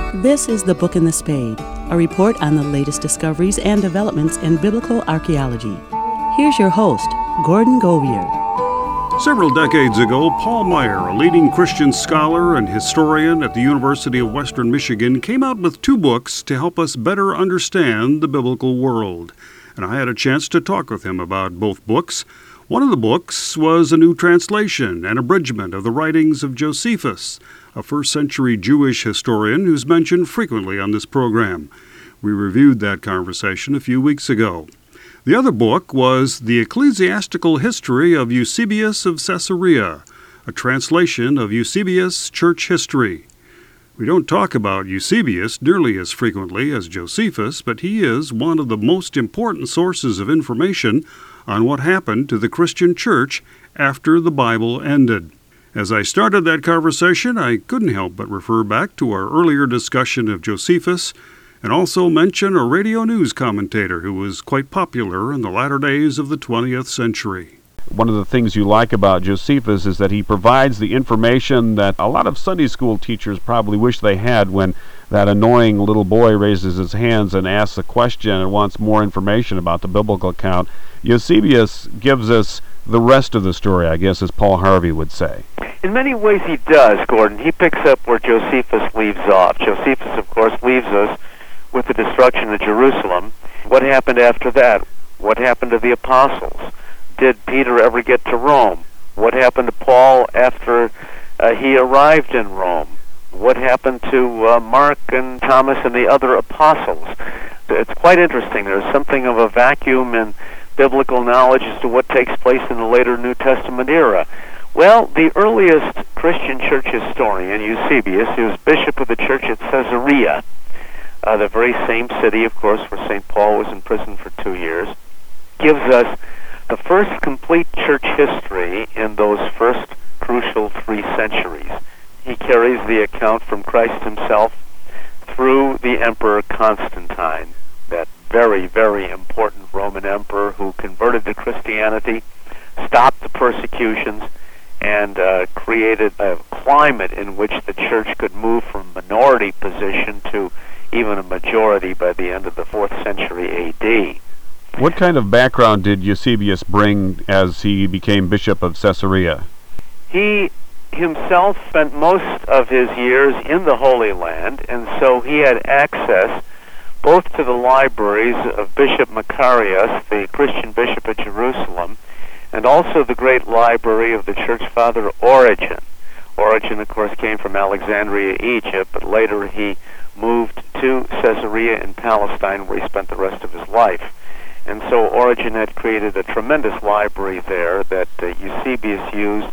This is The Book and the Spade, a report on the latest discoveries and developments in biblical archaeology. Here's your host, Gordon Govier. Several decades ago, Paul Meier, a leading Christian scholar and historian at the University of Western Michigan, came out with 2 books to help us better understand the biblical world. And I had a chance to talk with him about both books. One of the books was a new translation and abridgment of the writings of Josephus, a first-century Jewish historian who's mentioned frequently on this program. We reviewed that conversation a few weeks ago. The other book was The Ecclesiastical History of Eusebius of Caesarea, a translation of Eusebius' church history. We don't talk about Eusebius nearly as frequently as Josephus, but he is one of the most important sources of information on what happened to the Christian church after the Bible ended. As I started that conversation, I couldn't help but refer back to our earlier discussion of Josephus and also mention a radio news commentator who was quite popular in the latter days of the 20th century. One of the things you like about Josephus is that he provides the information that a lot of Sunday school teachers probably wish they had when that annoying little boy raises his hands and asks a question and wants more information about the biblical account. Eusebius gives us the rest of the story, I guess, as Paul Harvey would say. In many ways he does, Gordon. He picks up where Josephus leaves off. Josephus, of course, leaves us with the destruction of Jerusalem. What happened after that? What happened to the apostles? Did Peter ever get to Rome? What happened to Paul after he arrived in Rome? What happened to Mark and Thomas and the other apostles? It's quite interesting. There's something of a vacuum in biblical knowledge as to what takes place in the later New Testament era. Well, the earliest Christian church historian, Eusebius, who was bishop of the church at Caesarea, the very same city, of course, where St. Paul was imprisoned for 2 years, gives us the first complete church history in those first crucial 3 centuries. He carries the account from Christ himself through the Emperor Constantine, that very, very important Roman emperor who converted to Christianity, stopped the persecutions, and created a climate in which the church could move from minority position to even a majority by the end of the 4th century A.D. What kind of background did Eusebius bring as he became Bishop of Caesarea? He himself spent most of his years in the Holy Land, and so he had access both to the libraries of Bishop Macarius, the Christian bishop of Jerusalem, and also the great library of the church father Origen. Origen, of course, came from Alexandria, Egypt, but later he moved to Caesarea in Palestine, where he spent the rest of his life. And so Origen had created a tremendous library there that Eusebius used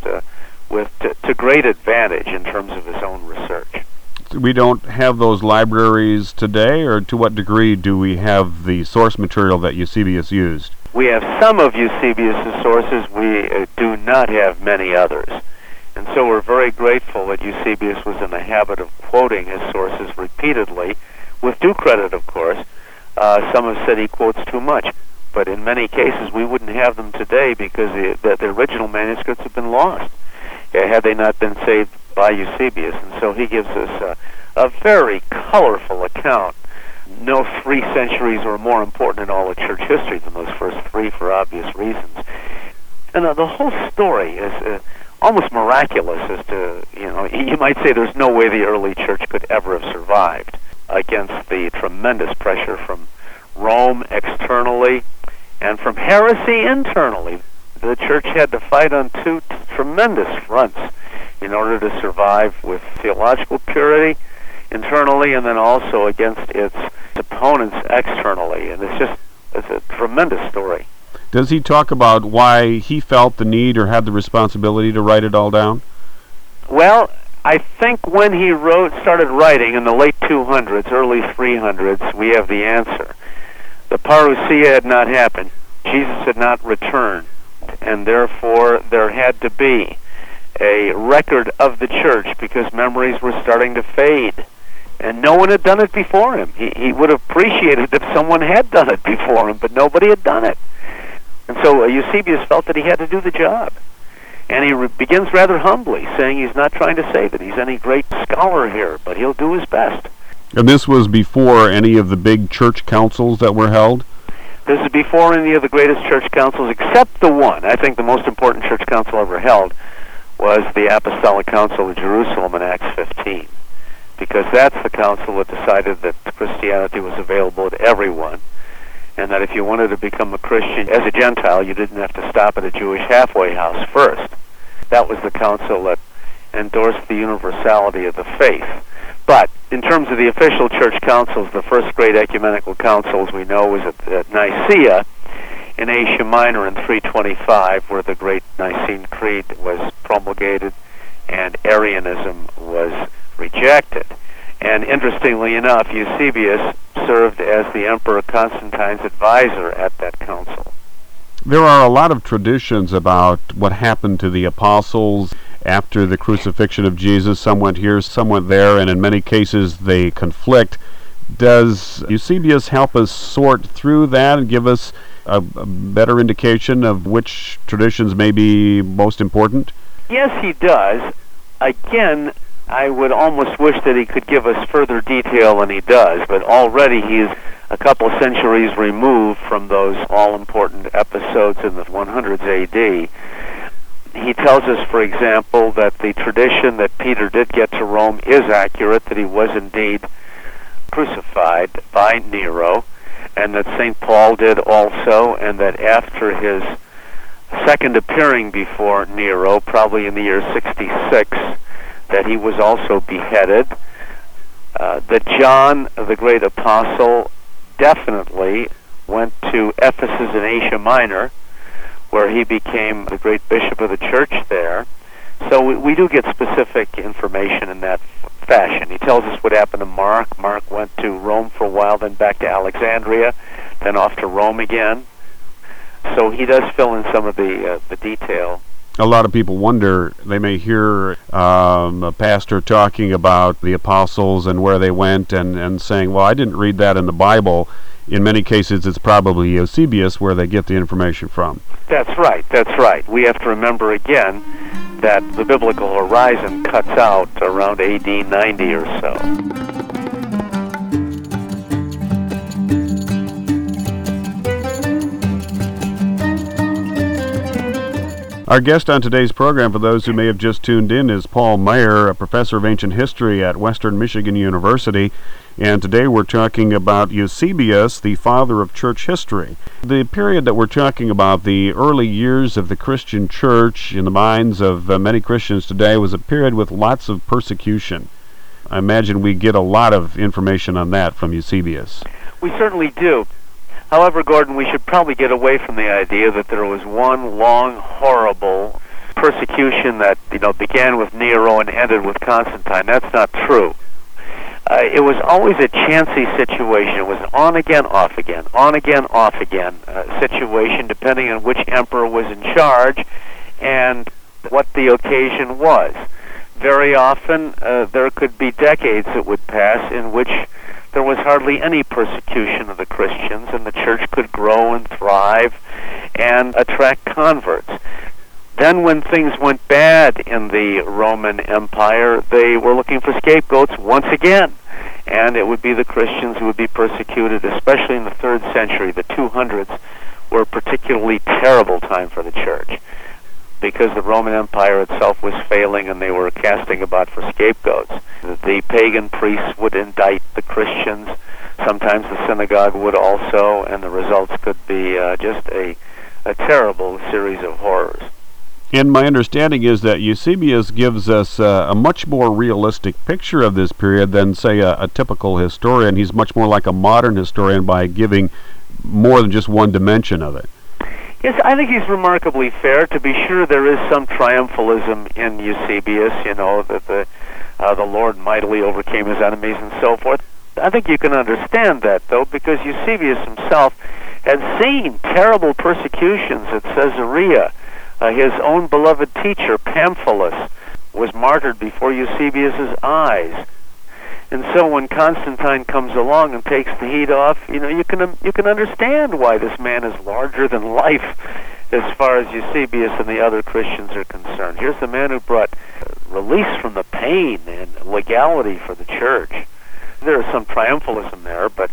to great advantage in terms of his own research. We don't have those libraries today, or to what degree do we have the source material that Eusebius used? We have some of Eusebius' sources. We do not have many others. And so we're very grateful that Eusebius was in the habit of quoting his sources repeatedly, with due credit, of course. Some have said he quotes too much, but in many cases we wouldn't have them today because the original manuscripts have been lost, had they not been saved by Eusebius. And so he gives us a very colorful account. No 3 centuries are more important in all of church history than those first 3 for obvious reasons. And the whole story is almost miraculous as to, you might say there's no way the early church could ever have survived against the tremendous pressure from Rome externally and from heresy internally. The church had to fight on 2 tremendous fronts in order to survive, with theological purity internally and then also against its opponents externally. And it's a tremendous story. Does he talk about why he felt the need or had the responsibility to write it all down? Well, I think when he started writing in the late 200s, early 300s, we have the answer. The parousia had not happened. Jesus had not returned, and therefore there had to be a record of the church because memories were starting to fade. And no one had done it before him. He would have appreciated if someone had done it before him, but nobody had done it. And so Eusebius felt that he had to do the job. And he begins rather humbly, saying he's not trying to say that he's any great scholar here, but he'll do his best. And this was before any of the big church councils that were held? This is before any of the greatest church councils, except the one. I think the most important church council ever held was the Apostolic Council of Jerusalem in Acts 15, because that's the council that decided that Christianity was available to everyone, and that if you wanted to become a Christian as a Gentile, you didn't have to stop at a Jewish halfway house first. That was the council that endorsed the universality of the faith. But in terms of the official church councils, the first great ecumenical council, as we know, was at Nicaea in Asia Minor in 325, where the great Nicene Creed was promulgated and Arianism was rejected. And interestingly enough, Eusebius served as the Emperor Constantine's advisor at that council. There are a lot of traditions about what happened to the apostles after the crucifixion of Jesus. Some went here, some went there, and in many cases they conflict. Does Eusebius help us sort through that and give us a better indication of which traditions may be most important? Yes, he does. Again, I would almost wish that he could give us further detail than he does, but already he's a couple centuries removed from those all-important episodes in the 100s A.D. He tells us, for example, that the tradition that Peter did get to Rome is accurate, that he was indeed crucified by Nero, and that St. Paul did also, and that after his second appearing before Nero, probably in the year 66, that he was also beheaded, that John, the great apostle, definitely went to Ephesus in Asia Minor, where he became the great bishop of the church there. So we do get specific information in that fashion. He tells us what happened to Mark. Mark went to Rome for a while, then back to Alexandria, then off to Rome again. So he does fill in some of the detail. A lot of people wonder, they may hear a pastor talking about the apostles and where they went and saying, well, I didn't read that in the Bible. In many cases, it's probably Eusebius where they get the information from. That's right, that's right. We have to remember again that the biblical horizon cuts out around AD 90 or so. Our guest on today's program, for those who may have just tuned in, is Paul Maier, a professor of ancient history at Western Michigan University. And today we're talking about Eusebius, the father of church history. The period that we're talking about, the early years of the Christian church in the minds of many Christians today, was a period with lots of persecution. I imagine we get a lot of information on that from Eusebius. We certainly do. However, Gordon, we should probably get away from the idea that there was one long, horrible persecution that, began with Nero and ended with Constantine. That's not true. It was always a chancy situation. It was an on-again, off-again, on-again, off-again situation, depending on which emperor was in charge and what the occasion was. Very often, there could be decades that would pass in which there was hardly any persecution of the Christians, and the church could grow and thrive and attract converts. Then when things went bad in the Roman Empire, they were looking for scapegoats once again. And it would be the Christians who would be persecuted, especially in the 3rd century. The 200s were a particularly terrible time for the church, because the Roman Empire itself was failing and they were casting about for scapegoats. The pagan priests would indict the Christians. Sometimes the synagogue would also, and the results could be just a terrible series of horrors. And my understanding is that Eusebius gives us a much more realistic picture of this period than, say, a typical historian. He's much more like a modern historian by giving more than just one dimension of it. Yes, I think he's remarkably fair. To be sure, there is some triumphalism in Eusebius, that the Lord mightily overcame his enemies and so forth. I think you can understand that, though, because Eusebius himself had seen terrible persecutions at Caesarea. His own beloved teacher, Pamphilus, was martyred before Eusebius's eyes. And so when Constantine comes along and takes the heat off, you can understand why this man is larger than life as far as Eusebius and the other Christians are concerned. Here's the man who brought release from the pain and legality for the church. There is some triumphalism there, but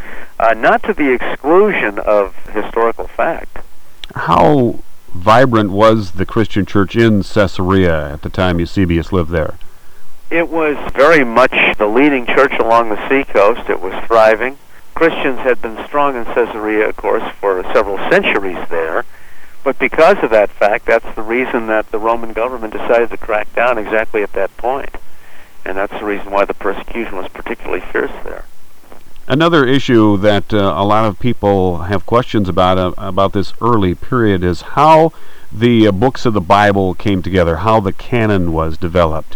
not to the exclusion of historical fact. How vibrant was the Christian church in Caesarea at the time Eusebius lived there? It was very much the leading church along the seacoast. It was thriving. Christians had been strong in Caesarea, of course, for several centuries there. But because of that fact, that's the reason that the Roman government decided to crack down exactly at that point. And that's the reason why the persecution was particularly fierce there. Another issue that a lot of people have questions about this early period is how the books of the Bible came together, how the canon was developed.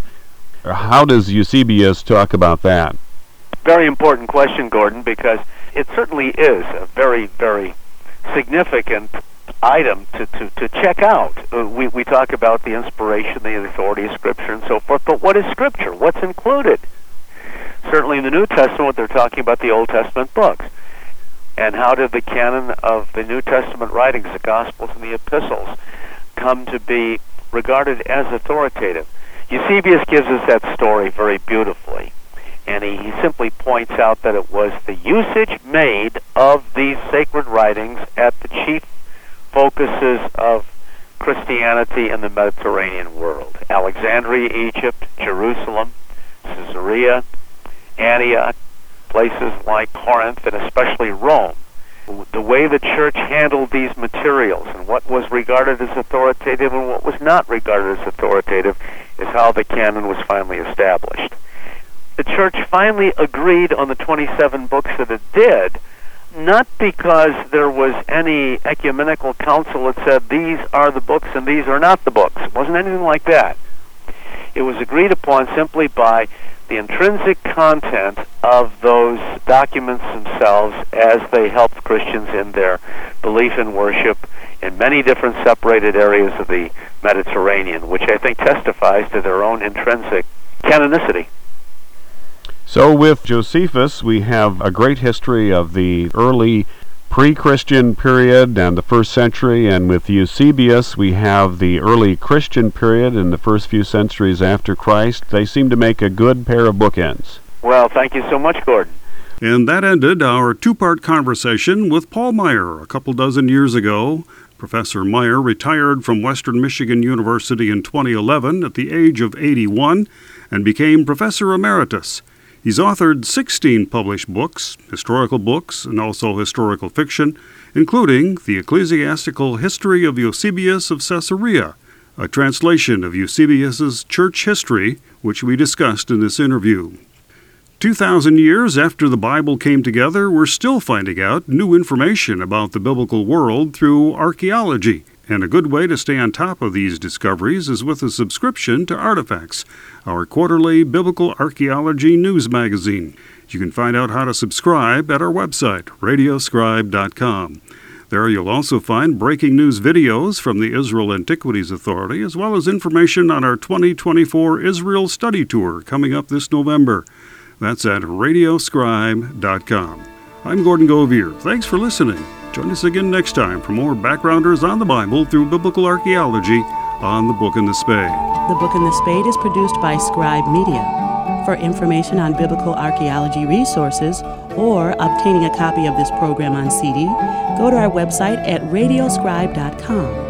How does Eusebius talk about that? Very important question, Gordon, because it certainly is a very, very significant item to check out. We talk about the inspiration, the authority of Scripture, and so forth, but what is Scripture? What's included? Certainly in the New Testament, they're talking about the Old Testament books. And how did the canon of the New Testament writings, the Gospels and the Epistles, come to be regarded as authoritative? Eusebius gives us that story very beautifully. And he simply points out that it was the usage made of these sacred writings at the chief focuses of Christianity in the Mediterranean world. Alexandria, Egypt, Jerusalem, Caesarea, Antioch, places like Corinth, and especially Rome. The way the church handled these materials and what was regarded as authoritative and what was not regarded as authoritative is how the canon was finally established. The church finally agreed on the 27 books that it did, not because there was any ecumenical council that said these are the books and these are not the books. It wasn't anything like that. It was agreed upon simply by the intrinsic content of those documents themselves as they helped Christians in their belief and worship in many different separated areas of the Mediterranean, which I think testifies to their own intrinsic canonicity. So with Josephus, we have a great history of the early pre-Christian period and the first century, and with Eusebius, we have the early Christian period in the first few centuries after Christ. They seem to make a good pair of bookends. Well, thank you so much, Gordon. And that ended our two-part conversation with Paul Maier a couple dozen years ago. Professor Maier retired from Western Michigan University in 2011 at the age of 81 and became Professor Emeritus. He's authored 16 published books, historical books, and also historical fiction, including The Ecclesiastical History of Eusebius of Caesarea, a translation of Eusebius's church history, which we discussed in this interview. 2,000 years after the Bible came together, we're still finding out new information about the biblical world through archaeology. And a good way to stay on top of these discoveries is with a subscription to Artifacts, our quarterly biblical archaeology news magazine. You can find out how to subscribe at our website, radioscribe.com. There you'll also find breaking news videos from the Israel Antiquities Authority, as well as information on our 2024 Israel Study Tour coming up this November. That's at radioscribe.com. I'm Gordon Govier. Thanks for listening. Join us again next time for more backgrounders on the Bible through biblical archaeology on The Book and the Spade. The Book and the Spade is produced by Scribe Media. For information on biblical archaeology resources or obtaining a copy of this program on CD, go to our website at radioscribe.com.